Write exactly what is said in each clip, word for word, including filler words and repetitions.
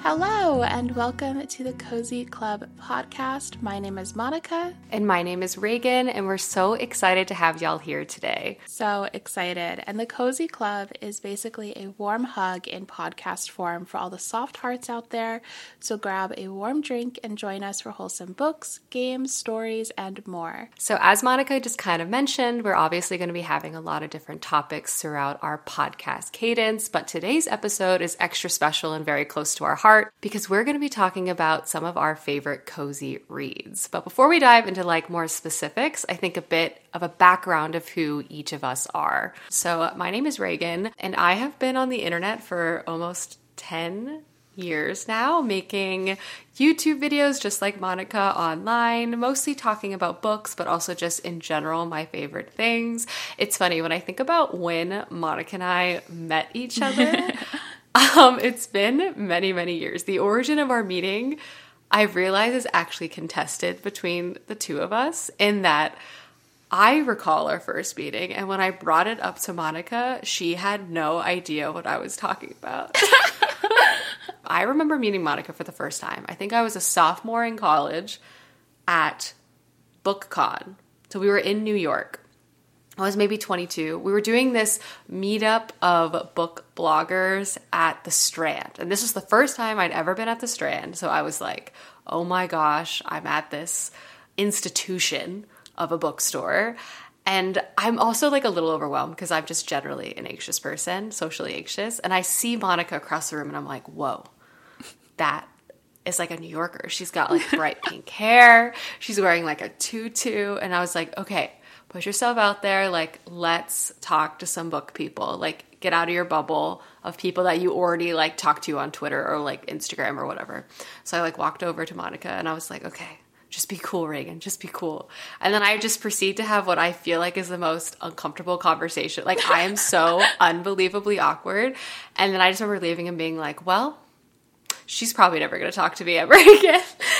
Hello, and welcome to the Cozy Club podcast. My name is Monica. And my name is Reagan, and we're so excited to have y'all here today. So excited. And the Cozy Club is basically a warm hug in podcast form for all the soft hearts out there. So grab a warm drink and join us for wholesome books, games, stories, and more. So as Monica just kind of mentioned, we're obviously going to be having a lot of different topics throughout our podcast cadence, but today's episode is extra special and very close to our heart, because we're going to be talking about some of our favorite cozy reads. But before we dive into like more specifics, I think a bit of a background of who each of us are. So my name is Reagan, and I have been on the internet for almost ten years now, making YouTube videos just like Monica online, mostly talking about books, but also just in general, my favorite things. It's funny, when I think about when Monica and I met each other, Um, it's been many, many years. The origin of our meeting, I've realized, is actually contested between the two of us, in that I recall our first meeting, and when I brought it up to Monica, she had no idea what I was talking about. I remember meeting Monica for the first time. I think I was a sophomore in college at BookCon. So we were in New York. I was maybe twenty-two. We were doing this meetup of book bloggers at the Strand. And this was the first time I'd ever been at the Strand. So I was like, oh my gosh, I'm at this institution of a bookstore. And I'm also like a little overwhelmed because I'm just generally an anxious person, socially anxious. And I see Monica across the room and I'm like, whoa, that is like a New Yorker. She's got like bright pink hair. She's wearing like a tutu. And I was like, okay, put yourself out there, like, let's talk to some book people. Like, get out of your bubble of people that you already, like, talk to on Twitter or, like, Instagram or whatever. So I, like, walked over to Monica, and I was like, okay, just be cool, Reagan. Just be cool. And then I just proceed to have what I feel like is the most uncomfortable conversation. Like, I am so unbelievably awkward. And then I just remember leaving and being like, well, she's probably never going to talk to me ever again.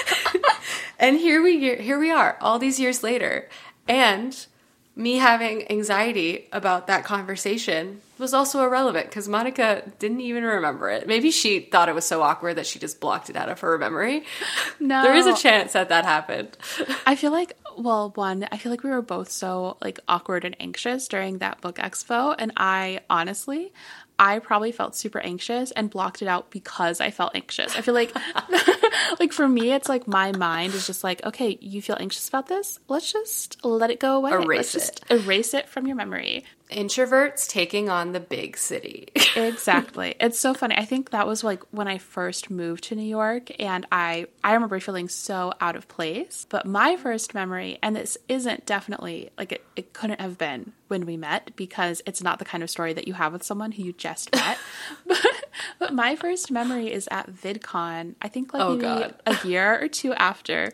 And here we here we are, all these years later. And me having anxiety about that conversation was also irrelevant because Monica didn't even remember it. Maybe she thought it was so awkward that she just blocked it out of her memory. No. There is a chance that that happened. I feel like, well, one, I feel like we were both so like awkward and anxious during that book expo. And I honestly, I probably felt super anxious and blocked it out because I felt anxious. I feel like, like for me, it's like my mind is just like, okay, you feel anxious about this? Let's just let it go away. Erase Let's it. Just erase it from your memory. Introverts taking on the big city. Exactly. It's so funny. I think that was like when I first moved to New York, and I, I remember feeling so out of place. But my first memory, and this isn't definitely, like it, it couldn't have been when we met because it's not the kind of story that you have with someone who you just met. but, but my first memory is at VidCon, I think like oh, maybe God. a year or two after.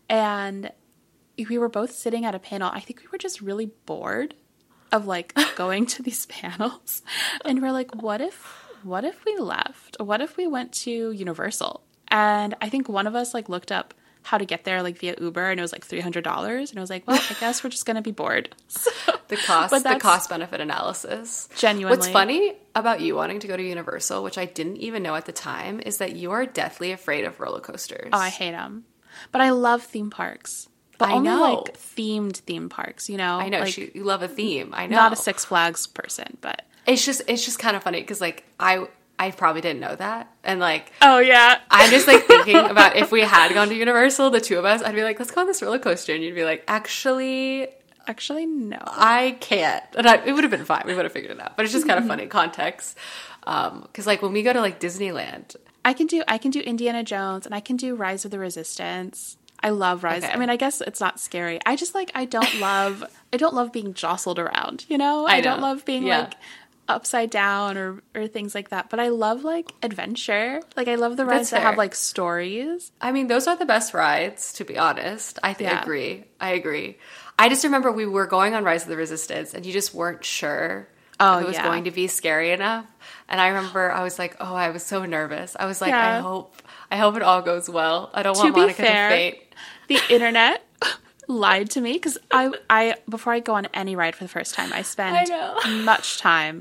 And we were both sitting at a panel. I think we were just really bored of like going to these panels, and we're like, what if what if we left? What if we went to Universal? And I think one of us like looked up how to get there like via Uber, and it was like three hundred dollars, and I was like, well, I guess we're just gonna be bored. So, the cost the cost benefit analysis. Genuinely. What's funny about you wanting to go to Universal, which I didn't even know at the time, is that you are deathly afraid of roller coasters. Oh, I hate them, but I love theme parks. But I only know. like themed theme parks, you know? I know, like, she, you love a theme. I know. Not a Six Flags person, but it's just it's just kind of funny because like I I probably didn't know that, and like oh yeah, I'm just like thinking about if we had gone to Universal, the two of us, I'd be like, let's go on this roller coaster, and you'd be like, actually, actually no, I can't, and I, it would have been fine. We would have figured it out, but it's just kind of funny context because um, like when we go to like Disneyland, I can do I can do Indiana Jones, and I can do Rise of the Resistance. I love Rise. Okay. I mean, I guess it's not scary. I just like I don't love I don't love being jostled around, you know? I, I know. don't love being yeah. like upside down or or things like that. But I love like adventure. Like I love the rides That's that fair. have like stories. I mean, those are the best rides, to be honest. I think Yeah. I agree. I agree. I just remember we were going on Rise of the Resistance, and you just weren't sure Oh, if it was yeah. going to be scary enough. And I remember I was like, oh, I was so nervous. I was like, Yeah. I hope, I hope it all goes well. I don't To want be Monica fair, to faint. The internet lied to me because I, I, before I go on any ride for the first time, I spend I know. much time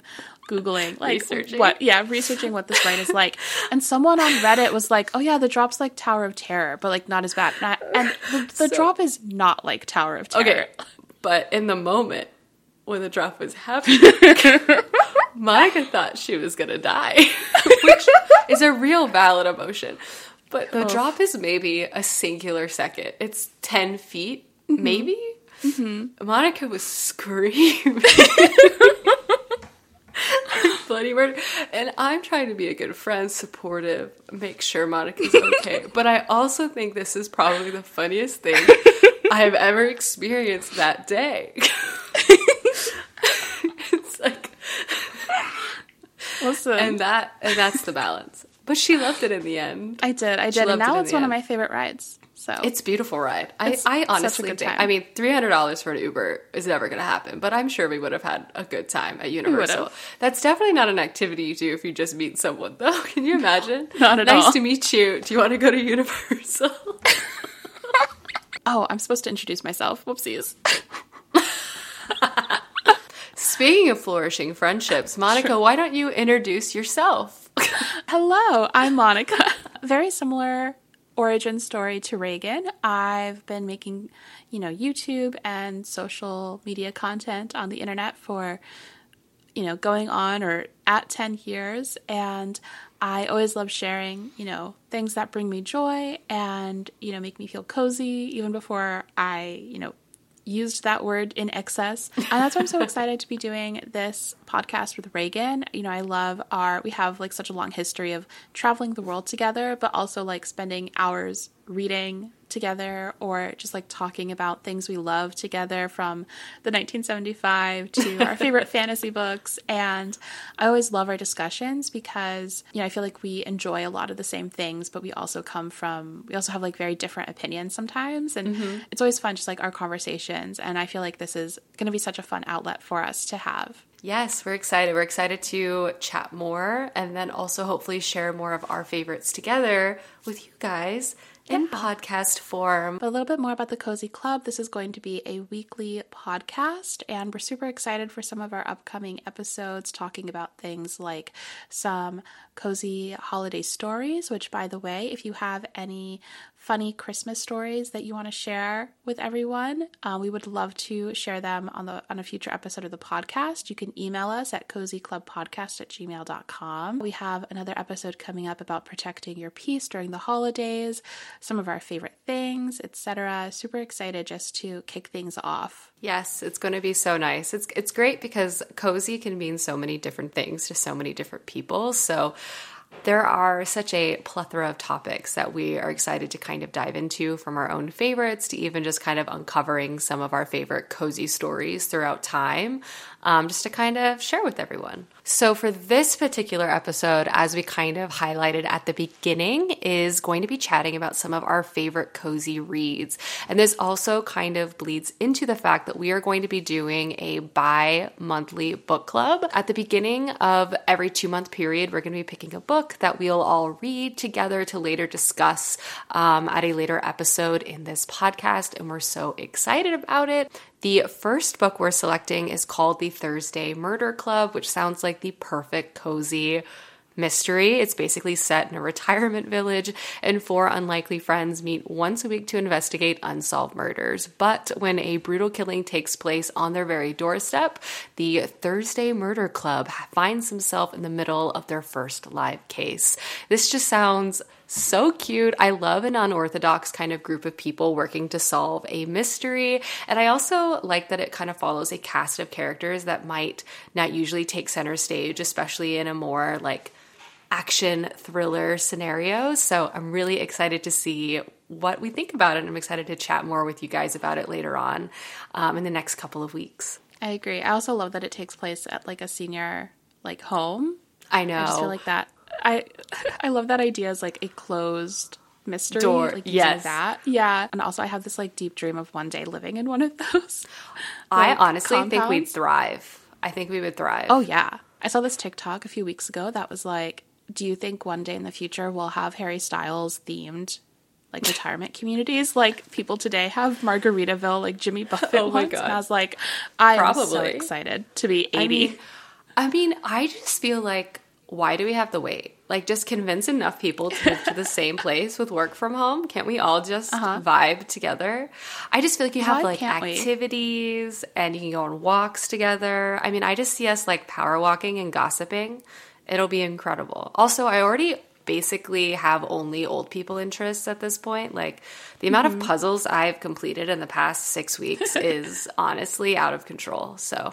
Googling, like, researching. what, yeah, researching what this ride is like. And someone on Reddit was like, oh yeah, the drop's like Tower of Terror, but like not as bad. And, I, and the, the So- drop is not like Tower of Terror. Okay, but in the moment when the drop was happening, Monica thought she was gonna die, which is a real valid emotion. But the Oh. drop is maybe a singular second. It's ten feet, Mm-hmm. maybe? Mm-hmm. Monica was screaming. Bloody murder. And I'm trying to be a good friend, supportive, make sure Monica's okay. But I also think this is probably the funniest thing I have ever experienced that day. It's like, Listen, and that, and that's the balance. But she loved it in the end. I did, I She did, loved and it now in it's the one of end. my favorite rides. So It's a beautiful ride. I, It's I such a honestly good think, time. I mean, three hundred dollars for an Uber is never going to happen, but I'm sure we would have had a good time at Universal. would've. That's definitely not an activity you do if you just meet someone, though. Can you imagine? Not at nice all. to meet you. Do you want to go to Universal? Oh, I'm supposed to introduce myself. Whoopsies. Speaking of flourishing friendships, Monica, why don't you introduce yourself? Hello, I'm Monica. Very similar origin story to Reagan. I've been making, you know, YouTube and social media content on the internet for, you know, going on or at ten years. And I always love sharing, you know, things that bring me joy and, you know, make me feel cozy even before I, you know, used that word in excess. And that's why I'm so excited to be doing this podcast with Reagan. You know, I love our, we have like such a long history of traveling the world together, but also like spending hours reading together or just like talking about things we love together, from the nineteen seventy-five to our favorite fantasy books. And I always love our discussions because, you know, I feel like we enjoy a lot of the same things, but we also come from, we also have like very different opinions sometimes. And Mm-hmm. it's always fun, just like our conversations. And I feel like this is going to be such a fun outlet for us to have. Yes, we're excited. We're excited to chat more and then also hopefully share more of our favorites together with you guys in podcast form. But a little bit more about the Cozy Club. This is going to be a weekly podcast, and we're super excited for some of our upcoming episodes talking about things like some cozy holiday stories, which, by the way, if you have any funny Christmas stories that you want to share with everyone, uh, we would love to share them on the on a future episode of the podcast. You can email us at cozyclubpodcast at gmail dot com. We have another episode coming up about protecting your peace during the holidays, some of our favorite things, et cetera. Super excited just to kick things off. Yes, it's going to be so nice. It's it's great because cozy can mean so many different things to so many different people. So there are such a plethora of topics that we are excited to kind of dive into, from our own favorites to even just kind of uncovering some of our favorite cozy stories throughout time, um, just to kind of share with everyone. So for this particular episode, as we kind of highlighted at the beginning, is going to be chatting about some of our favorite cozy reads. And this also kind of bleeds into the fact that we are going to be doing a bi-monthly book club. At the beginning of every two-month period, we're going to be picking a book that we'll all read together to later discuss um, at a later episode in this podcast, and we're so excited about it. The first book we're selecting is called The Thursday Murder Club, which sounds like the perfect cozy mystery. It's basically set in a retirement village, and four unlikely friends meet once a week to investigate unsolved murders. But when a brutal killing takes place on their very doorstep, the Thursday Murder Club finds himself in the middle of their first live case. This just sounds so cute. I love an unorthodox kind of group of people working to solve a mystery. And I also like that it kind of follows a cast of characters that might not usually take center stage, especially in a more like action thriller scenario. So I'm really excited to see what we think about it. I'm excited to chat more with you guys about it later on um, in the next couple of weeks. I agree. I also love that it takes place at like a senior like home. I know. I just feel like that. I I love that idea as like a closed mystery. Door. Like using Yes. that. Yeah. And also I have this like deep dream of one day living in one of those. I like, honestly think we'd compounds. thrive. I think we would thrive. Oh yeah. I saw this TikTok a few weeks ago that was like, do you think one day in the future we'll have Harry Styles themed like retirement communities like people today have Margaritaville, like Jimmy Buffett Oh my ones? God. And I was like, I'm so Probably. excited to be eighty. I mean, I mean, I just feel like, why do we have to wait? Like, just convince enough people to move to the same place with work from home. Can't we all just uh-huh. vibe together? I just feel like you have why like activities we? and you can go on walks together. I mean, I just see us like power walking and gossiping. It'll be incredible. Also, I already basically have only old people interests at this point. Like, the amount mm-hmm. of puzzles I've completed in the past six weeks is honestly out of control. So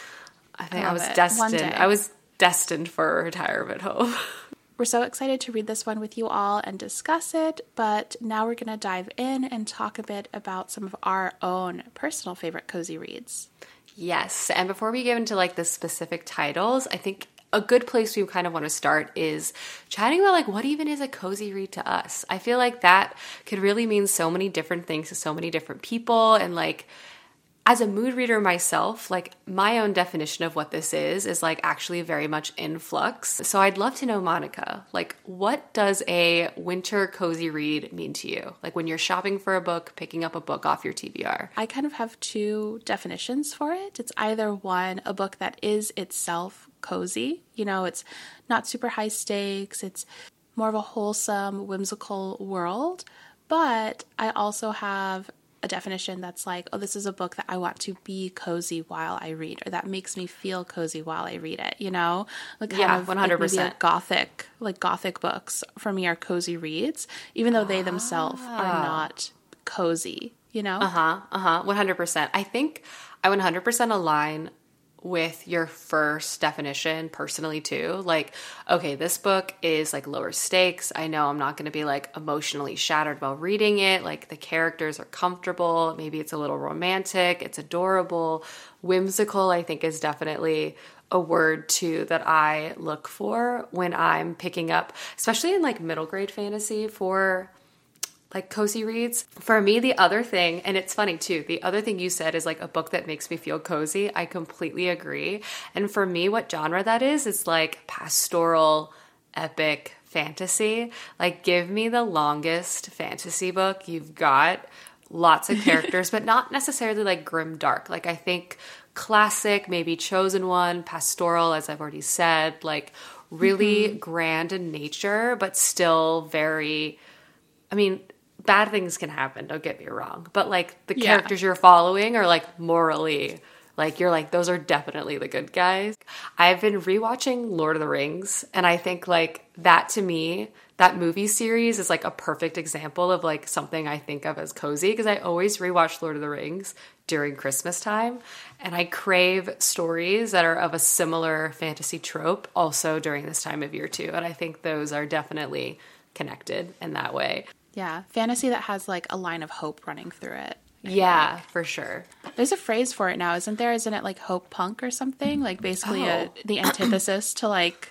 I think I, I was it. destined. I was destined for a retirement home. We're so excited to read this one with you all and discuss it, but now we're going to dive in and talk a bit about some of our own personal favorite cozy reads. Yes, and before we get into like the specific titles, I think a good place we kind of want to start is chatting about like what even is a cozy read to us. I feel like that could really mean so many different things to so many different people, and like as a mood reader myself, like my own definition of what this is is like actually very much in flux. So I'd love to know, Monica, like what does a winter cozy read mean to you? Like when you're shopping for a book, picking up a book off your T B R. I kind of have two definitions for it. It's either one, a book that is itself cozy. You know, it's not super high stakes. It's more of a wholesome, whimsical world. But I also have a definition that's like, oh, this is a book that I want to be cozy while I read, or that makes me feel cozy while I read it, you know? Like kind yeah, of one hundred percent. Like maybe a gothic, like gothic books for me are cozy reads, even though they ah. themselves are not cozy, you know? Uh-huh, uh-huh, one hundred percent. I think I one hundred percent align with your first definition personally too. Like, okay, this book is like lower stakes. I know I'm not going to be like emotionally shattered while reading it. Like the characters are comfortable. Maybe it's a little romantic. It's adorable. Whimsical, I think, is definitely a word too that I look for when I'm picking up, especially in like middle grade fantasy for like cozy reads. For me, the other thing, and it's funny too, the other thing you said is like a book that makes me feel cozy. I completely agree. And for me, what genre that is, is like pastoral, epic fantasy. Like give me the longest fantasy book you've got. Lots of characters, but not necessarily like grim dark. Like I think classic, maybe Chosen One, pastoral, as I've already said, like really mm-hmm. grand in nature, but still very, I mean, bad things can happen, don't get me wrong. But like the yeah. characters you're following are like morally, like you're like, those are definitely the good guys. I've been rewatching Lord of the Rings, and I think like that to me, that movie series is like a perfect example of like something I think of as cozy, because I always rewatch Lord of the Rings during Christmas time, and I crave stories that are of a similar fantasy trope also during this time of year too. And I think those are definitely connected in that way. Yeah, fantasy that has like a line of hope running through it. I yeah, think. For sure. There's a phrase for it now, isn't there? Isn't it like hope punk or something? Like basically oh. a, the antithesis to like...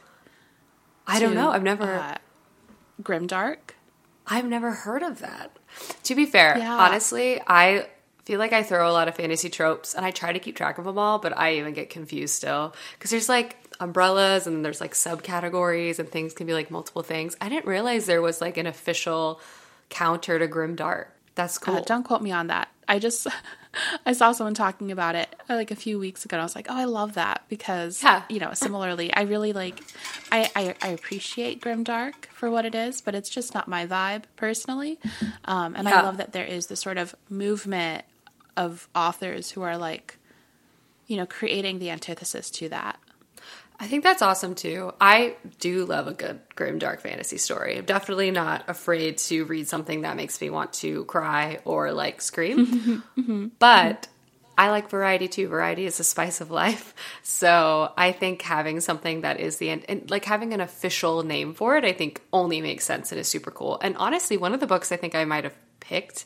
I to, don't know. I've never... Uh, grimdark? I've never heard of that. To be fair, yeah. honestly, I feel like I throw a lot of fantasy tropes, and I try to keep track of them all, but I even get confused still. Because there's like umbrellas, and there's like subcategories, and things can be like multiple things. I didn't realize there was like an official counter to grimdark. That's cool. Uh, don't quote me on that. I just, I saw someone talking about it like a few weeks ago, and I was like, oh, I love that, because, yeah. you know, similarly, I really like, I, I, I appreciate grimdark for what it is, but it's just not my vibe personally. Um, and yeah. I love that there is this sort of movement of authors who are like, you know, creating the antithesis to that. I think that's awesome too. I do love a good grimdark fantasy story. I'm definitely not afraid to read something that makes me want to cry or like scream. mm-hmm. But I like variety too. Variety is the spice of life. So I think having something that is the end, and like having an official name for it, I think only makes sense and is super cool. And honestly, one of the books I think I might have picked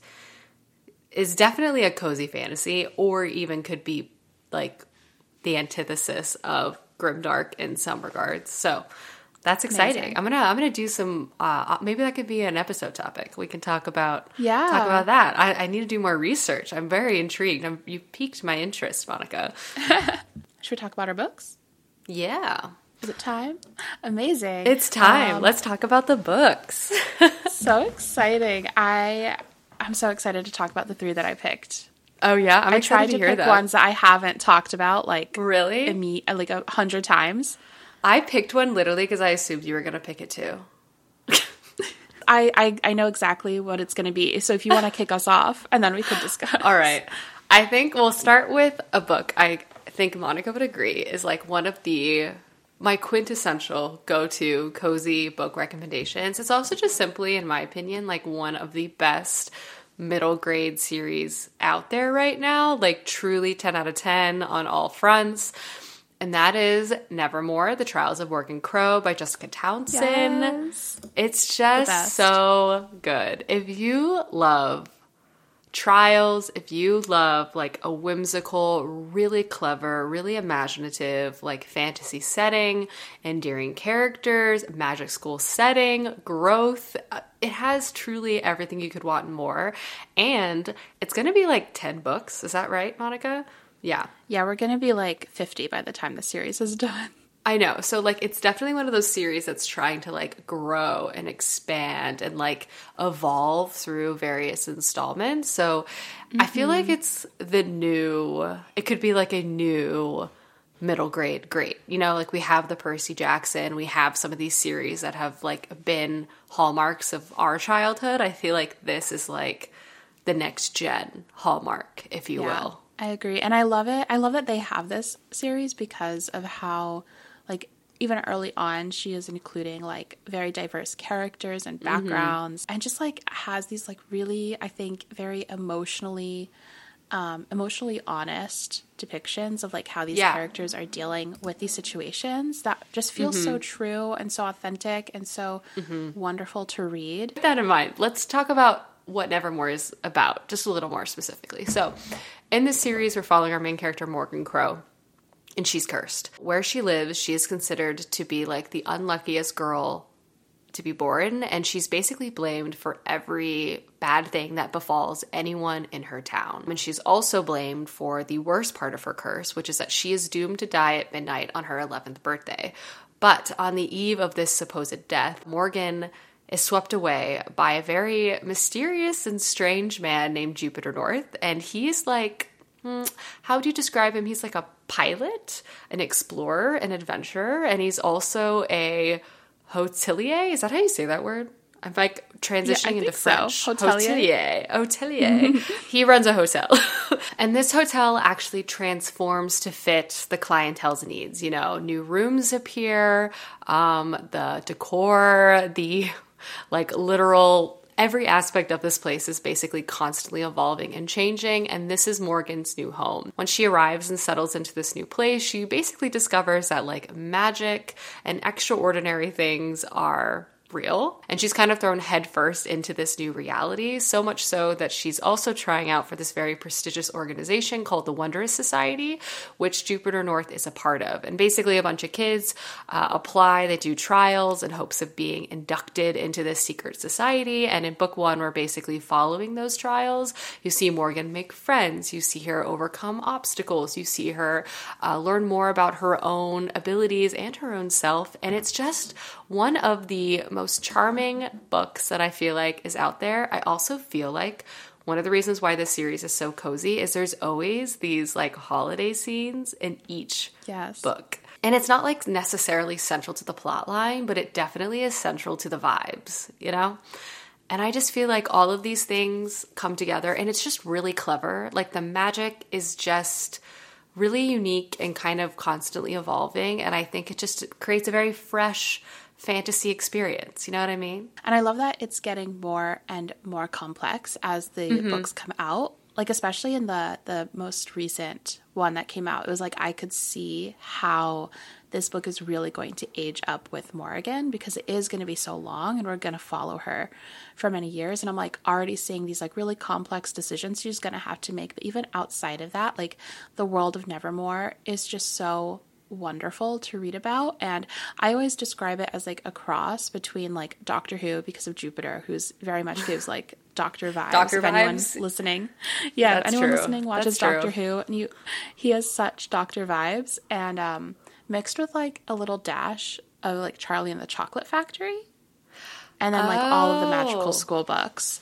is definitely a cozy fantasy, or even could be like the antithesis of grimdark in some regards. So that's exciting. Amazing. I'm gonna I'm gonna do some. Uh, maybe that could be an episode topic. We can talk about yeah talk about that. I, I need to do more research. I'm very intrigued. I'm, you piqued my interest, Monica. Should we talk about our books? Yeah. Is it time? Amazing. It's time. Um, Let's talk about the books. So exciting. I I'm so excited to talk about the three that I picked. Oh yeah, I'm I excited tried to to hear pick that. ones that I haven't talked about like Really? imme- like a hundred times. I picked one literally because I assumed you were going to pick it too. I, I, I know exactly what it's going to be. So if you want to kick us off, and then we could discuss. All right. I think we'll start with a book I think Monica would agree is like one of the my quintessential go-to cozy book recommendations. It's also just simply, in my opinion, like one of the best middle grade series out there right now. Like truly ten out of ten on all fronts. And that is Nevermore, The Trials of Morgan Crow by Jessica Townsend. Yes. It's just so good. If you love trials, if you love like a whimsical, really clever, really imaginative, like fantasy setting, endearing characters, magic school setting, growth, it has truly everything you could want and more. And it's going to be like ten books. Is that right, Monica? Yeah. Yeah, we're going to be like fifty by the time the series is done. I know. So like it's definitely one of those series that's trying to like grow and expand and like evolve through various installments. So mm-hmm. I feel like it's the new, it could be like a new middle grade great. You know, like we have the Percy Jackson, we have some of these series that have like been hallmarks of our childhood. I feel like this is like the next gen hallmark, if you yeah. will. I agree. And I love it. I love that they have this series because of how, like, even early on, she is including, like, very diverse characters and backgrounds. Mm-hmm. And just, like, has these, like, really, I think, very emotionally, um, emotionally honest depictions of, like, how these yeah. characters are dealing with these situations that just feel mm-hmm. so true and so authentic and so mm-hmm. wonderful to read. Keep that in mind. Let's talk about what Nevermore is about, just a little more specifically. So, in this series, we're following our main character, Morgan Crow, and she's cursed. Where she lives, she is considered to be like the unluckiest girl to be born, and she's basically blamed for every bad thing that befalls anyone in her town. And she's also blamed for the worst part of her curse, which is that she is doomed to die at midnight on her eleventh birthday. But on the eve of this supposed death, Morgan is swept away by a very mysterious and strange man named Jupiter North. And he's like, hmm, how do you describe him? He's like a pilot, an explorer, an adventurer, and he's also a hotelier. Is that how you say that word? I'm like transitioning yeah, into French. So. Hotelier. Hotelier. Hotelier. He runs a hotel. And this hotel actually transforms to fit the clientele's needs. You know, new rooms appear, um, the decor, the like literal, every aspect of this place is basically constantly evolving and changing, and this is Morgan's new home. When she arrives and settles into this new place, she basically discovers that like magic and extraordinary things are real, and she's kind of thrown headfirst into this new reality, so much so that she's also trying out for this very prestigious organization called the Wondrous Society, which Jupiter North is a part of. And basically a bunch of kids uh, apply, they do trials in hopes of being inducted into this secret society, and in book one we're basically following those trials. You see Morgan make friends, you see her overcome obstacles, you see her uh, learn more about her own abilities and her own self, and it's just one of the most charming books that I feel like is out there. I also feel like one of the reasons why this series is so cozy is there's always these like holiday scenes in each yes. book. And it's not like necessarily central to the plot line, but it definitely is central to the vibes, you know? And I just feel like all of these things come together and it's just really clever. Like the magic is just really unique and kind of constantly evolving. And I think it just creates a very fresh fantasy experience. You know what I mean? And I love that it's getting more and more complex as the mm-hmm. books come out. Like especially in the the most recent one that came out, it was like I could see how this book is really going to age up with Morgan because it is going to be so long and we're going to follow her for many years. And I'm like already seeing these like really complex decisions she's going to have to make. But even outside of that, like the world of Nevermore is just so wonderful to read about, and I always describe it as like a cross between like Doctor Who because of Jupiter, who's very much gives like Doctor vibes. Doctor if vibes. Anyone's listening, yeah, That's if anyone true. listening watches That's Doctor true. Who, and you, he has such Doctor vibes, and um, mixed with like a little dash of like Charlie and the Chocolate Factory, and then like oh. all of the magical school books.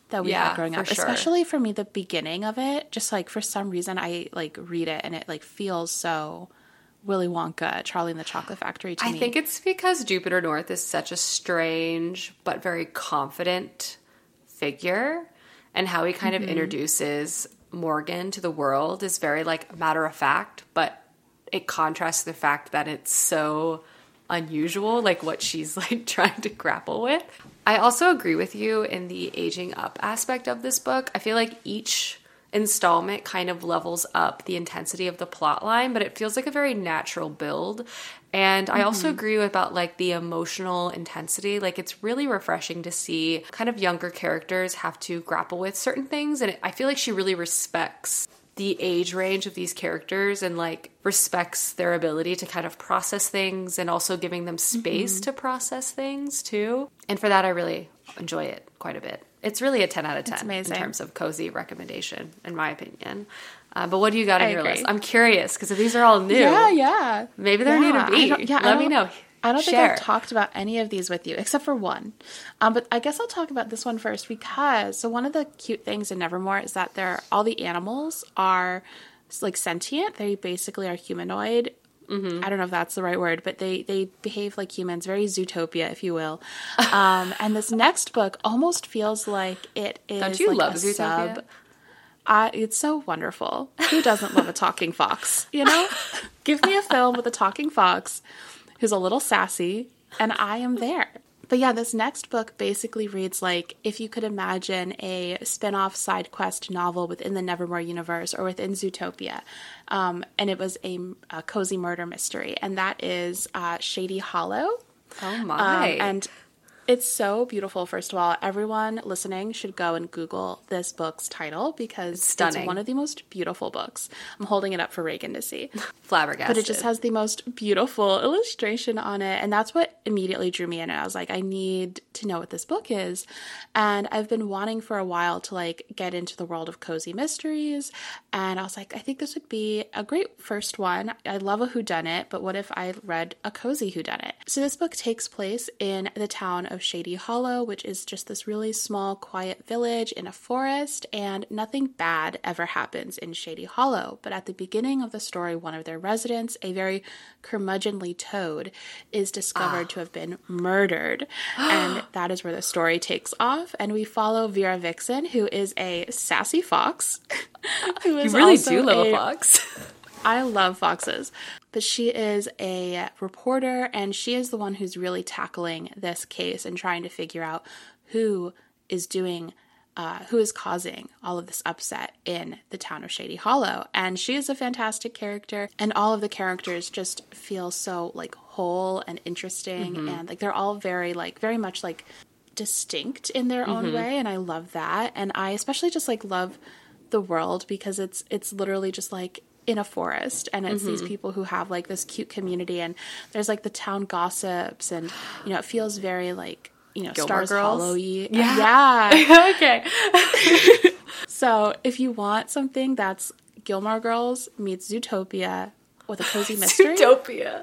that we Yeah, had growing for up. sure. Especially for me, the beginning of it, just like for some reason I like read it and it like feels so Willy Wonka, Charlie and the Chocolate Factory to I me. think it's because Jupiter North is such a strange but very confident figure, and how he kind mm-hmm. of introduces Morgan to the world is very like matter of fact, but it contrasts the fact that it's so unusual, like what she's like trying to grapple with. I also agree with you in the aging up aspect of this book. I feel like each installment kind of levels up the intensity of the plot line, but it feels like a very natural build. And mm-hmm. I also agree about like the emotional intensity. Like it's really refreshing to see kind of younger characters have to grapple with certain things. And I feel like she really respects the age range of these characters and like respects their ability to kind of process things, and also giving them space mm-hmm. to process things too. And for that, I really enjoy it quite a bit. It's really a ten out of ten in terms of cozy recommendation, in my opinion. Uh, but what do you got on I your agree. list? I'm curious because if these are all new, yeah, yeah, maybe they're yeah. new to me. I yeah, Let me know. I don't Share. think I've talked about any of these with you, except for one. Um, but I guess I'll talk about this one first because, so one of the cute things in Nevermore is that they're, all the animals are like sentient. They basically are humanoid. Mm-hmm. I don't know if that's the right word, but they, they behave like humans, very Zootopia, if you will. Um, and this next book almost feels like it is Don't you like love a Zootopia? sub. Uh, it's so wonderful. Who doesn't love a talking fox, you know? Give me a film with a talking fox who's a little sassy, and I am there. But yeah, this next book basically reads like if you could imagine a spin-off side quest novel within the Nevermore universe or within Zootopia. Um, and it was a, a cozy murder mystery, and that is uh, Shady Hollow. Oh my. Um, and it's so beautiful. First of all, everyone listening should go and Google this book's title because it's, stunning. It's one of the most beautiful books. I'm holding it up for Reagan to see. Flabbergasted. But it just has the most beautiful illustration on it. And that's what immediately drew me in. And I was like, I need to know what this book is. And I've been wanting for a while to like get into the world of cozy mysteries. And I was like, I think this would be a great first one. I love a whodunit, but what if I read a cozy whodunit? So this book takes place in the town of Shady Hollow, which is just this really small, quiet village in a forest, and nothing bad ever happens in Shady Hollow. But at the beginning of the story, one of their residents, a very curmudgeonly toad, is discovered ah. to have been murdered. And that is where the story takes off. And we follow Vera Vixen, who is a sassy fox. who is you really also do love a, a fox. I love foxes. But she is a reporter, and she is the one who's really tackling this case and trying to figure out who is doing, uh, who is causing all of this upset in the town of Shady Hollow. And she is a fantastic character, and all of the characters just feel so like whole and interesting, mm-hmm. and like they're all very like very much like distinct in their mm-hmm. own way, and I love that. And I especially just like love the world because it's it's literally just like in a forest, and it's mm-hmm. these people who have like this cute community, and there's like the town gossips, and you know it feels very like you know Gilmore Stars Girls? Hollow-y. Yeah, yeah. okay. So if you want something that's Gilmore Girls meets Zootopia with a cozy mystery, Zootopia.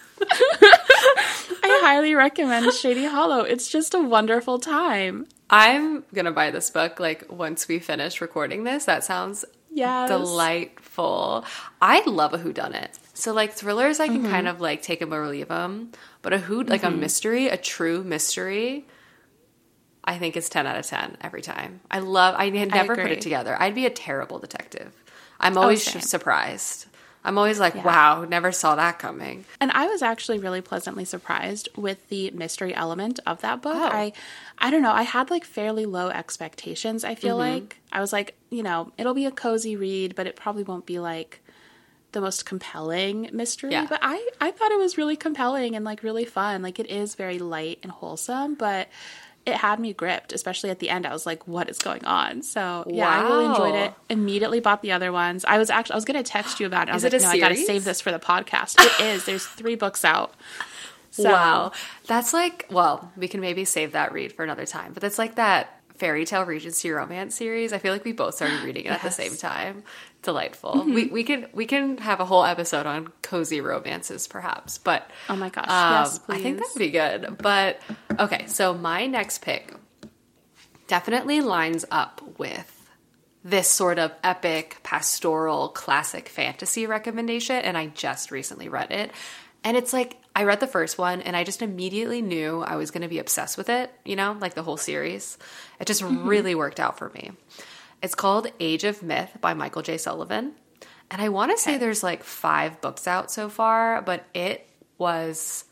I highly recommend Shady Hollow. It's just a wonderful time. I'm gonna buy this book like once we finish recording this. That sounds yes. delightful. I love a whodunit. So like thrillers, I can mm-hmm. kind of like take them or leave them. But a who, like mm-hmm. a mystery, a true mystery, I think it's ten out of ten every time. I love. I had never I put it together. I'd be a terrible detective. I'm always oh, surprised. I'm always like, yeah. wow, never saw that coming. And I was actually really pleasantly surprised with the mystery element of that book. Oh. I I don't know, I had like fairly low expectations, I feel mm-hmm. like. I was like, you know, it'll be a cozy read, but it probably won't be like the most compelling mystery. Yeah. But I, I thought it was really compelling and like really fun. Like it is very light and wholesome, but it had me gripped, especially at the end. I was like, what is going on? So yeah, wow. I really enjoyed it. Immediately bought the other ones. I was actually, I was going to text you about it. I was is like, it a no, series? I got to save this for the podcast. It is. There's three books out. So. Wow. That's like, well, we can maybe save that read for another time, but that's like that fairy tale Regency romance series. I feel like we both started reading it yes. at the same time. Delightful. Mm-hmm. We we can we can have a whole episode on cozy romances, perhaps. But oh my gosh, um, yes, please. I think that'd be good. But okay, so my next pick definitely lines up with this sort of epic, pastoral, classic fantasy recommendation, and I just recently read it. And it's like, I read the first one, and I just immediately knew I was going to be obsessed with it, you know, like the whole series. It just mm-hmm. really worked out for me. It's called Age of Myth by Michael J. Sullivan. And I want to say there's like five books out so far, but it was,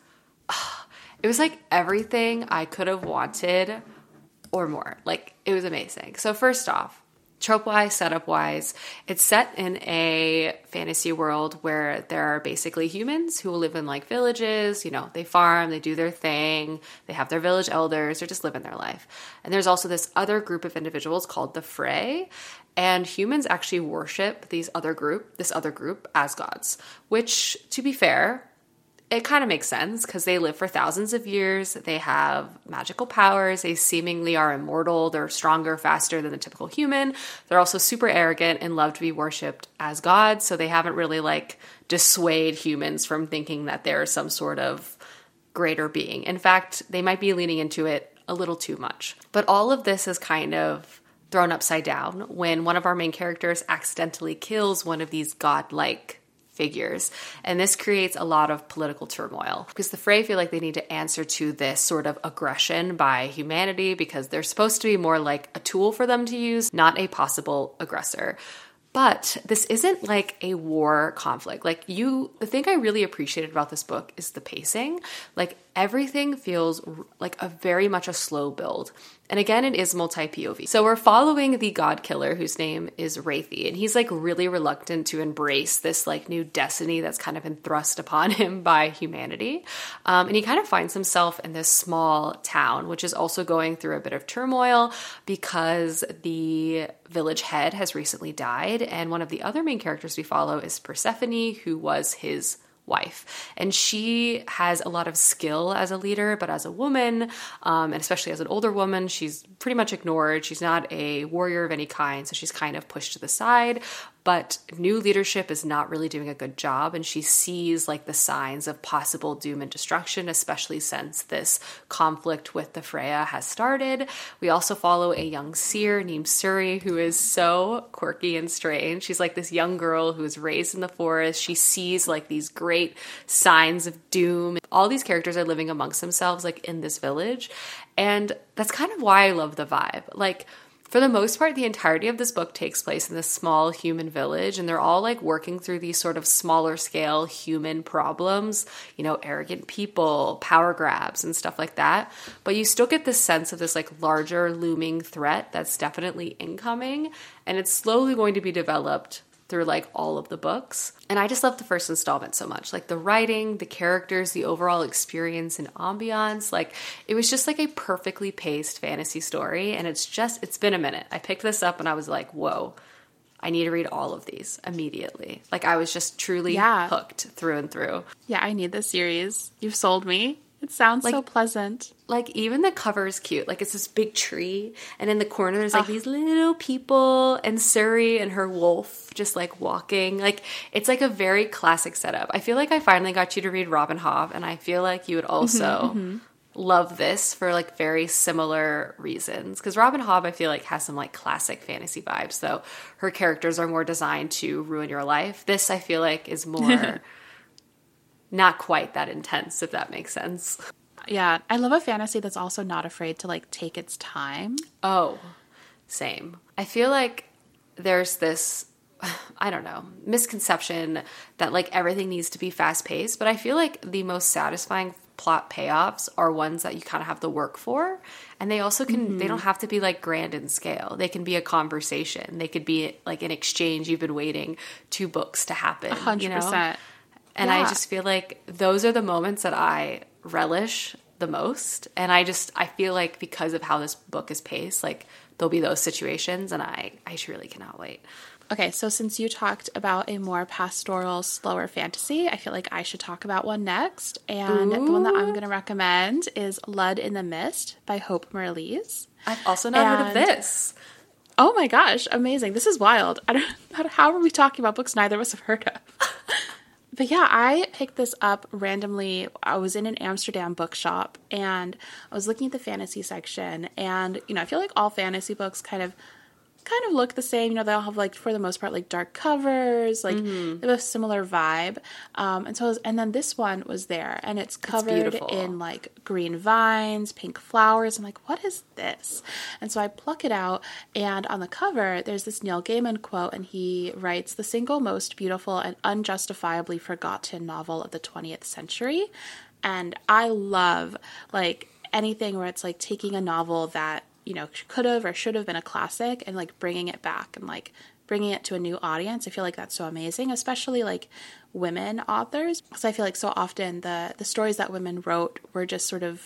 it was like everything I could have wanted or more. Like, it was amazing. So first off, trope-wise, setup-wise, it's set in a fantasy world where there are basically humans who live in like villages. You know, they farm, they do their thing, they have their village elders, they're just living their life. And there's also this other group of individuals called the Frey, and humans actually worship these other group, this other group as gods, which, to be fair, it kind of makes sense because they live for thousands of years. They have magical powers. They seemingly are immortal. They're stronger, faster than the typical human. They're also super arrogant and love to be worshipped as gods. So they haven't really like dissuade humans from thinking that they're some sort of greater being. In fact, they might be leaning into it a little too much. But all of this is kind of thrown upside down when one of our main characters accidentally kills one of these godlike figures. And this creates a lot of political turmoil because the Frey feel like they need to answer to this sort of aggression by humanity because they're supposed to be more like a tool for them to use, not a possible aggressor. But this isn't like a war conflict. Like you, the thing I really appreciated about this book is the pacing. Like everything feels like a very much a slow build. And again, it is multi-P O V. So we're following the god killer whose name is Wraithy. And he's like really reluctant to embrace this like new destiny that's kind of been thrust upon him by humanity. Um, and he kind of finds himself in this small town, which is also going through a bit of turmoil because the village head has recently died. And one of the other main characters we follow is Persephone, who was his wife. And she has a lot of skill as a leader, but as a woman, um, and especially as an older woman, she's pretty much ignored. She's not a warrior of any kind, so she's kind of pushed to the side. But new leadership is not really doing a good job, and she sees like the signs of possible doom and destruction, especially since this conflict with the Freya has started. We also follow a young seer named Suri, who is so quirky and strange. She's like this young girl who is raised in the forest. She sees like these great signs of doom. All these characters are living amongst themselves like in this village, and that's kind of why I love the vibe. Like, for the most part, the entirety of this book takes place in this small human village, and they're all like working through these sort of smaller scale human problems, you know, arrogant people, power grabs, and stuff like that. But you still get this sense of this like larger looming threat that's definitely incoming, and it's slowly going to be developed through like all of the books. And I just love the first installment so much. Like the writing, the characters, the overall experience and ambiance. Like it was just like a perfectly paced fantasy story. And it's just, it's been a minute. I picked this up and I was like, whoa, I need to read all of these immediately. Like I was just truly yeah. hooked through and through. Yeah, I need this series. You've sold me. It sounds like, so pleasant. Like, even the cover is cute. Like, it's this big tree, and in the corner there's, like, oh. these little people, and Suri and her wolf just, like, walking. Like, it's, like, a very classic setup. I feel like I finally got you to read Robin Hobb, and I feel like you would also mm-hmm, mm-hmm. love this for, like, very similar reasons. Because Robin Hobb, I feel like, has some, like, classic fantasy vibes, though her characters are more designed to ruin your life. This, I feel like, is more... not quite that intense, if that makes sense. Yeah, I love a fantasy that's also not afraid to, like, take its time. Oh, same. I feel like there's this, I don't know, misconception that, like, everything needs to be fast-paced, but I feel like the most satisfying plot payoffs are ones that you kind of have to work for, and they also can, mm-hmm. they don't have to be, like, grand in scale. They can be a conversation. They could be, like, an exchange you've been waiting two books to happen, one hundred percent. You know? And yeah. I just feel like those are the moments that I relish the most. And I just, I feel like because of how this book is paced, like there'll be those situations, and I, I truly cannot wait. Okay, so since you talked about a more pastoral, slower fantasy, I feel like I should talk about one next. And Ooh. The one that I'm going to recommend is Lud in the Mist by Hope Mirrlees. I've also not and, heard of this. Oh my gosh, amazing. This is wild. I don't, how are we talking about books neither of us have heard of? But yeah, I picked this up randomly. I was in an Amsterdam bookshop and I was looking at the fantasy section, and you know, I feel like all fantasy books kind of kind of look the same. You know, they all have, like, for the most part, like dark covers, like mm-hmm. they have a similar vibe. Um, and so, I was, and then this one was there, and it's covered it's in like green vines, pink flowers. I'm like, what is this? And so I pluck it out, and on the cover, there's this Neil Gaiman quote, and he writes, "The single most beautiful and unjustifiably forgotten novel of the twentieth century." And I love, like, anything where it's like taking a novel that, you know, could have or should have been a classic and like bringing it back and like bringing it to a new audience. I feel like that's so amazing, especially like women authors. Because I feel like so often the the stories that women wrote were just sort of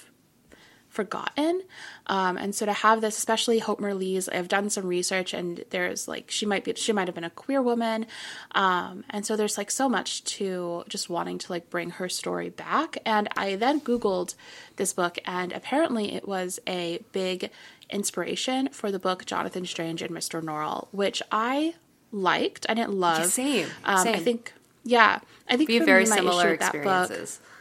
forgotten. Um, and so to have this, especially Hope Mirrlees, I've done some research, and there's like, she might be, she might have been a queer woman. Um, and so there's like so much to just wanting to like bring her story back. And I then Googled this book, and apparently it was a big inspiration for the book Jonathan Strange and Mister Norrell, which I liked. I didn't love. Yeah, same. Um, same. I think, yeah, I think we for have very me, my similar issue with that experiences. book,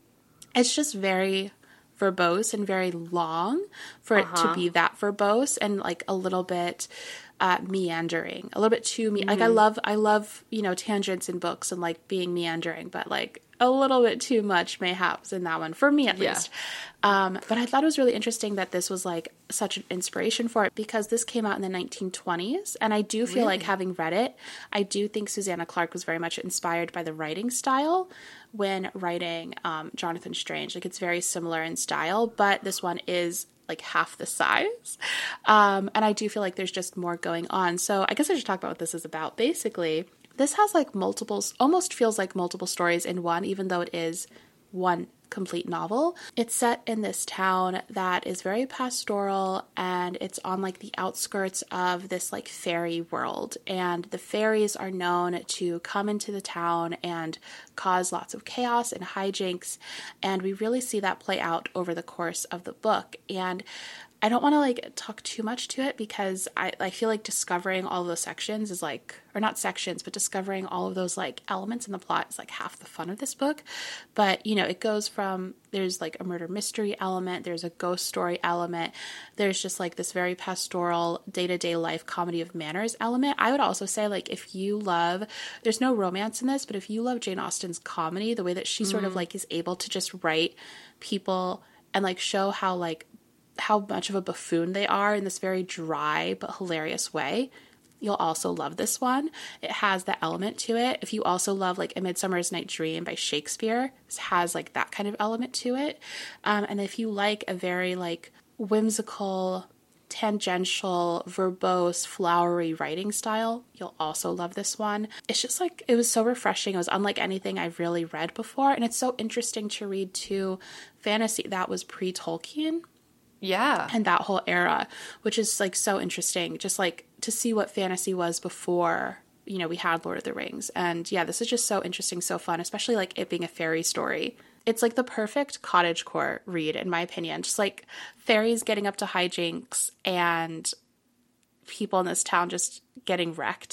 it's just very verbose and very long for uh-huh. it to be that verbose, and like a little bit uh, meandering, a little bit too me. Mm-hmm. Like I love, I love, you know, tangents in books and like being meandering, but like a little bit too much mayhaps in that one, for me at yeah. least. Um, but I thought it was really interesting that this was like such an inspiration for it, because this came out in the nineteen twenties. And I do feel really? like, having read it, I do think Susanna Clarke was very much inspired by the writing style when writing um, Jonathan Strange. Like, it's very similar in style, but this one is like half the size. Um, and I do feel like there's just more going on. So I guess I should talk about what this is about. Basically, this has like multiple, almost feels like multiple stories in one, even though it is one complete novel. It's set in this town that is very pastoral, and it's on like the outskirts of this like fairy world, and the fairies are known to come into the town and cause lots of chaos and hijinks, and we really see that play out over the course of the book. And I don't want to like talk too much to it, because I, I feel like discovering all of those sections is like, or not sections, but discovering all of those like elements in the plot is like half the fun of this book. But, you know, it goes from, there's like a murder mystery element, there's a ghost story element, there's just like this very pastoral day-to-day life comedy of manners element. I would also say, like, if you love, there's no romance in this, but if you love Jane Austen's comedy, the way that she mm. sort of like is able to just write people and like show how like how much of a buffoon they are in this very dry but hilarious way, you'll also love this one. It has that element to it. If you also love like A Midsummer's Night Dream by Shakespeare, this has like that kind of element to it. Um, and if you like a very like whimsical, tangential, verbose, flowery writing style, you'll also love this one. It's just like, it was so refreshing. It was unlike anything I've really read before. And it's so interesting to read too fantasy that was pre-Tolkien. Yeah. And that whole era, which is like so interesting, just like to see what fantasy was before, you know, we had Lord of the Rings. And yeah, this is just so interesting, so fun, especially like it being a fairy story. It's like the perfect cottagecore read, in my opinion. Just like fairies getting up to hijinks and people in this town just getting wrecked.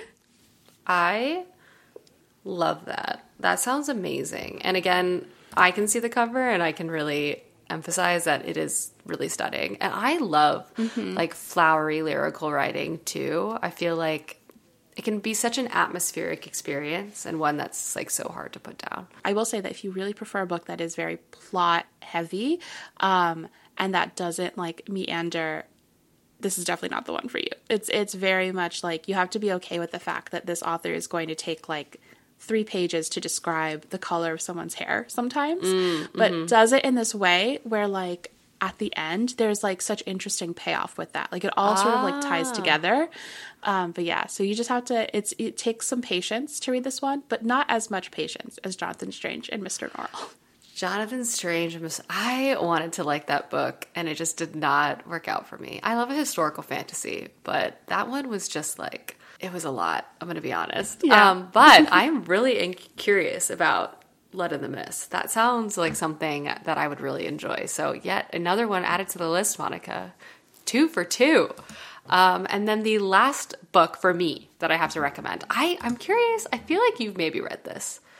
I love that. That sounds amazing. And again, I can see the cover and I can really emphasize that it is really stunning. And I love mm-hmm. like flowery lyrical writing too. I feel like it can be such an atmospheric experience, and one that's like so hard to put down. I will say that if you really prefer a book that is very plot heavy, um, and that doesn't like meander, this is definitely not the one for you. It's it's very much like you have to be okay with the fact that this author is going to take like three pages to describe the color of someone's hair sometimes, mm, but mm-hmm. does it in this way where like at the end there's like such interesting payoff with that. Like it all ah. sort of like ties together. Um, but yeah, so you just have to, it's, it takes some patience to read this one, but not as much patience as Jonathan Strange and Mister Norrell. Jonathan Strange, I wanted to like that book and it just did not work out for me. I love a historical fantasy, but that one was just like, it was a lot, I'm going to be honest. Yeah. Um, but I'm really in- curious about Blood in the Mist. That sounds like something that I would really enjoy. So yet another one added to the list, Monica. Two for two. Um, and then the last book for me that I have to recommend. I, I'm curious. I feel like you've maybe read this.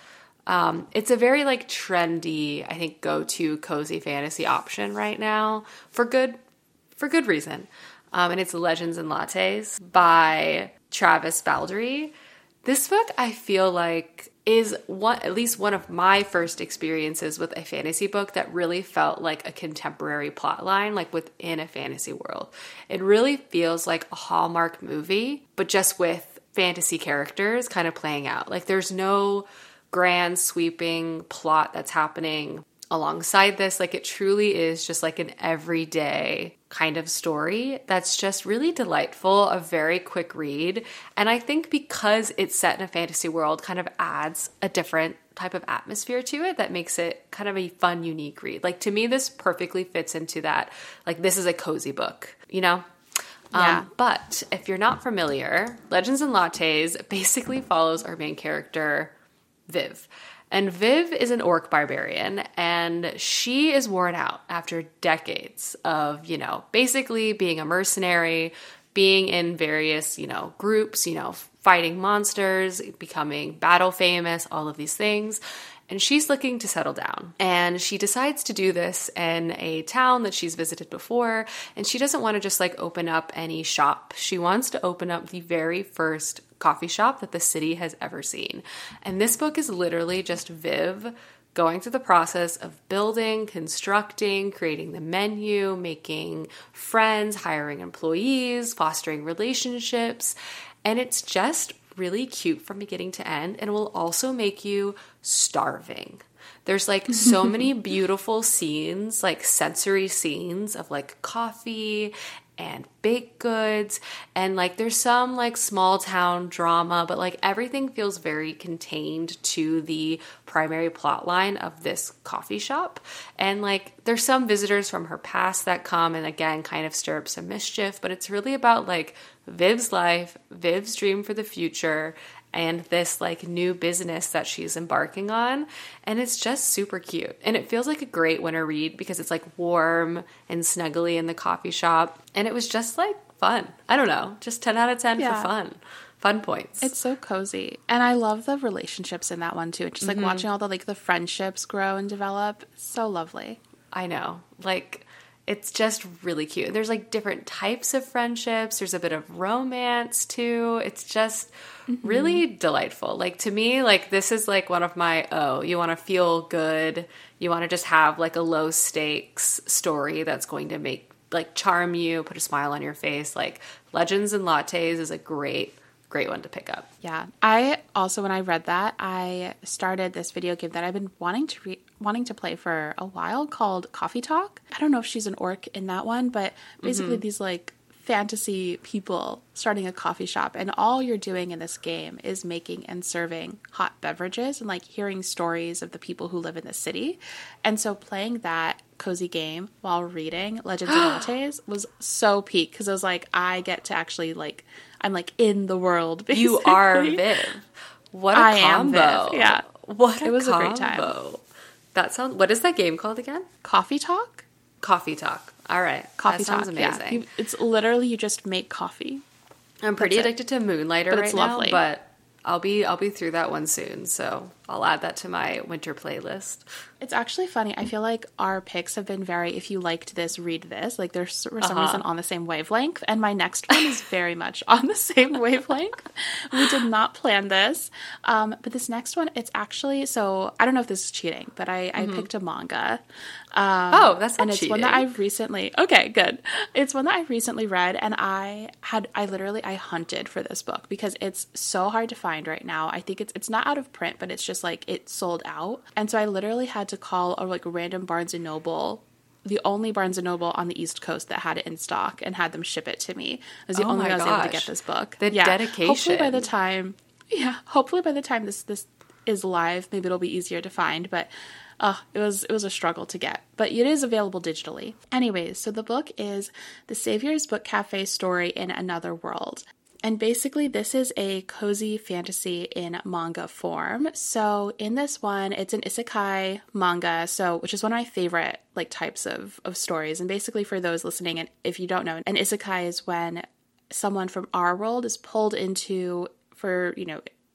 Um, it's a very like trendy, I think, go-to cozy fantasy option right now for good, for good reason. Um, and it's Legends and Lattes by Travis Baldree. This book, I feel like, is one, at least one of my first experiences with a fantasy book that really felt like a contemporary plotline, like within a fantasy world. It really feels like a Hallmark movie, but just with fantasy characters kind of playing out. Like there's no grand sweeping plot that's happening alongside this. Like it truly is just like an everyday kind of story that's just really delightful, a very quick read. And I think because it's set in a fantasy world kind of adds a different type of atmosphere to it that makes it kind of a fun, unique read. Like to me, this perfectly fits into that. Like this is a cozy book, you know? Yeah. Um, but if you're not familiar, Legends and Lattes basically follows our main character, Viv. And Viv is an orc barbarian, and she is worn out after decades of, you know, basically being a mercenary, being in various, you know, groups, you know, fighting monsters, becoming battle famous, all of these things. And she's looking to settle down. And she decides to do this in a town that she's visited before. And she doesn't want to just like open up any shop. She wants to open up the very first coffee shop that the city has ever seen. And this book is literally just Viv going through the process of building, constructing, creating the menu, making friends, hiring employees, fostering relationships. And it's just really cute from beginning to end, and it will also make you starving. There's like so many beautiful scenes, like sensory scenes of like coffee and baked goods, and like there's some like small town drama, but like everything feels very contained to the primary plot line of this coffee shop. And like there's some visitors from her past that come and again kind of stir up some mischief, but it's really about like Viv's life, Viv's dream for the future, and this like new business that she's embarking on. And it's just super cute. And it feels like a great winter read because it's like warm and snuggly in the coffee shop. And it was just like fun. I don't know, just ten out of ten Yeah. for fun. Fun points. It's so cozy. And I love the relationships in that one too. Just like Mm-hmm. watching all the like the friendships grow and develop. It's so lovely. I know. Like, it's just really cute. There's like different types of friendships. There's a bit of romance too. It's just mm-hmm. really delightful. Like to me, like this is like one of my, oh, you want to feel good. You want to just have like a low stakes story that's going to make like charm you, put a smile on your face. Like Legends and Lattes is a great Great one to pick up. Yeah. I also, when I read that, I started this video game that I've been wanting to re- wanting to play for a while called Coffee Talk. I don't know if she's an orc in that one, but basically mm-hmm. these like fantasy people starting a coffee shop, and all you're doing in this game is making and serving hot beverages and like hearing stories of the people who live in the city. And so playing that cozy game while reading Legends and Lattes was so peak because I was like, I get to actually like, I'm like in the world. Basically. You are Viv. What a I combo! Am Viv. Yeah, what a it was combo. a great time. That sounds. What is that game called again? Coffee Talk. Coffee Talk. All right, Coffee that sounds Talk. amazing. Yeah. You, it's literally you just make coffee. I'm pretty That's addicted it. to Moonlighter but right it's now, lovely. but I'll be I'll be through that one soon. So I'll add that to my winter playlist. It's actually funny. I feel like our picks have been very, if you liked this, read this. Like they're for some uh-huh. reason on the same wavelength. And my next one is very much on the same wavelength. We did not plan this. Um, but this next one, it's actually, so I don't know if this is cheating, but I, mm-hmm. I picked a manga. Um, oh, that's not and it's cheating. one that I've recently, okay, good. It's one that I've recently read, and I had, I literally, I hunted for this book because it's so hard to find right now. I think it's, it's not out of print, but it's just like, it sold out. And so I literally had to call a like random Barnes and Noble, the only Barnes and Noble on the East Coast that had it in stock, and had them ship it to me. It was the oh only way I was gosh. able to get this book. The yeah. dedication. Hopefully by the time, yeah, hopefully by the time this, this is live, maybe it'll be easier to find, but Uh, it was it was a struggle to get, but it is available digitally. Anyways, so the book is The Savior's Book Cafe Story in Another World. And basically this is a cozy fantasy in manga form. So in this one, it's an isekai manga, so which is one of my favorite like types of, of stories. And basically for those listening, and if you don't know, an isekai is when someone from our world is pulled into, for, you know,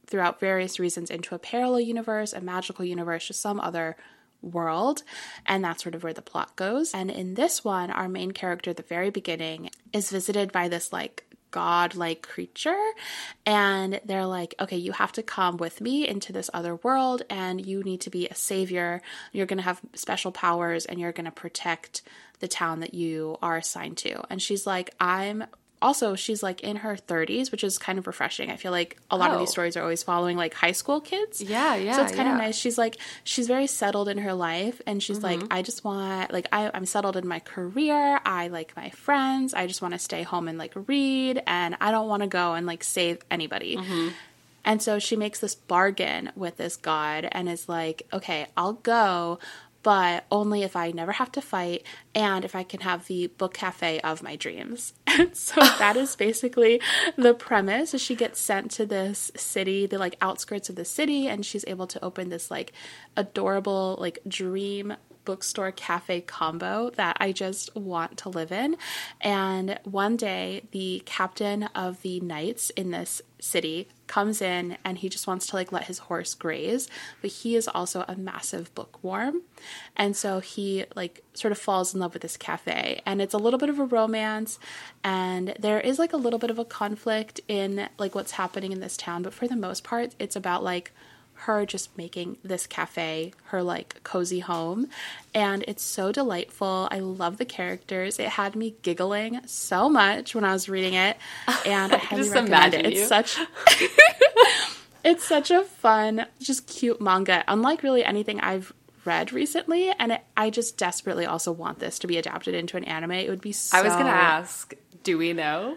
throughout various reasons into a parallel universe, a magical universe, just some other world, and that's sort of where the plot goes. And in this one, our main character at the very beginning is visited by this like god-like creature, and they're like, okay, you have to come with me into this other world, and you need to be a savior. You're going to have special powers, and you're going to protect the town that you are assigned to. And she's like, I'm also, she's like in her thirties, which is kind of refreshing. I feel like a lot oh. of these stories are always following like high school kids. Yeah, yeah. So it's kind yeah. of nice. She's like, she's very settled in her life, and she's mm-hmm. like, I just want, like, I, I'm settled in my career. I like my friends. I just want to stay home and like read, and I don't want to go and like save anybody. Mm-hmm. And so she makes this bargain with this god and is like, okay, I'll go, but only if I never have to fight and if I can have the book cafe of my dreams. And so that is basically the premise. She gets sent to this city, the like outskirts of the city, and she's able to open this like adorable like dream bookstore cafe combo that I just want to live in. And one day the captain of the knights in this city comes in and he just wants to like let his horse graze, but he is also a massive bookworm, and so he like sort of falls in love with this cafe, and it's a little bit of a romance, and there is like a little bit of a conflict in like what's happening in this town, but for the most part it's about like her just making this cafe her like cozy home, and it's so delightful. I love the characters. It had me giggling so much when I was reading it, and I highly just recommend imagine it. It's you. such it's such a fun, just cute manga, unlike really anything I've read recently, and it, I just desperately also want this to be adapted into an anime. It would be so... I was gonna ask, do we know?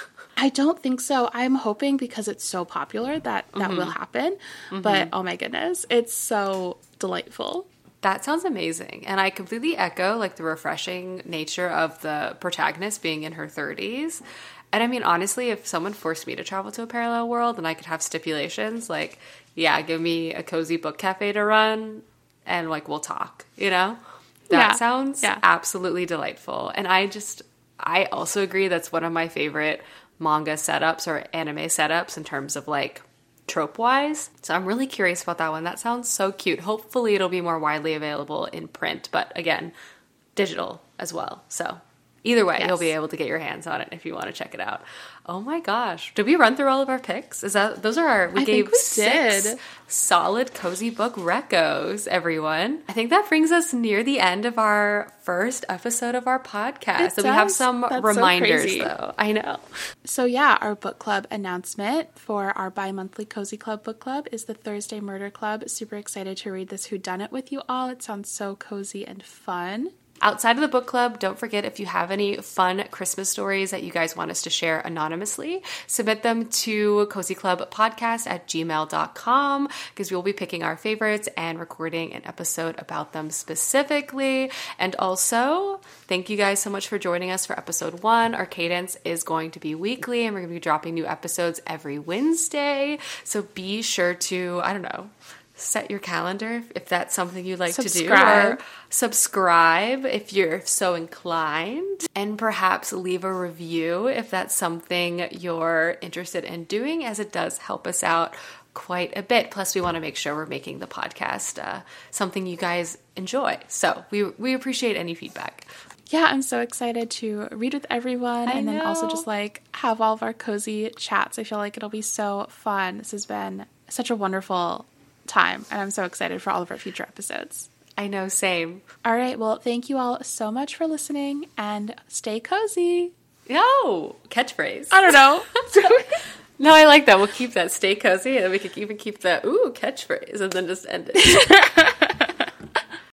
I don't think so. I'm hoping because it's so popular that that mm-hmm. will happen. Mm-hmm. But oh my goodness, it's so delightful. That sounds amazing. And I completely echo like the refreshing nature of the protagonist being in her thirties. And I mean, honestly, if someone forced me to travel to a parallel world and I could have stipulations, like, yeah, give me a cozy book cafe to run and like we'll talk, you know? That yeah. sounds yeah. absolutely delightful. And I just, I also agree that's one of my favorite manga setups or anime setups in terms of like trope wise. So I'm really curious about that one. That sounds so cute. Hopefully it'll be more widely available in print, but again, digital as well. So either way, yes. you'll be able to get your hands on it if you want to check it out. Oh my gosh. Did we run through all of our picks? Is that, those are our, we I gave think we six did. solid cozy book recos, everyone. I think that brings us near the end of our first episode of our podcast. It so does. we have some That's reminders so though. I know. So yeah, our book club announcement for our bi-monthly Cozy Club book club is the Thursday Murder Club. Super excited to read this whodunit with you all. It sounds so cozy and fun. Outside of the book club, don't forget if you have any fun Christmas stories that you guys want us to share anonymously, submit them to cozyclubpodcast at gmail dot com because we'll be picking our favorites and recording an episode about them specifically. And also, thank you guys so much for joining us for episode one. Our cadence is going to be weekly and we're going to be dropping new episodes every Wednesday. So be sure to, I don't know, set your calendar if that's something you'd like subscribe. to do, or subscribe if you're so inclined, and perhaps leave a review if that's something you're interested in doing, as it does help us out quite a bit. Plus, we want to make sure we're making the podcast uh, something you guys enjoy. So we we appreciate any feedback. Yeah, I'm so excited to read with everyone I and then know. also just like have all of our cozy chats. I feel like it'll be so fun. This has been such a wonderful time, and I'm so excited for all of our future episodes. I know, same. All right, well, thank you all so much for listening, and stay cozy. No, catchphrase. I don't know. No, I like that. We'll keep that. Stay cozy, and we could even keep the ooh catchphrase, and then just end it.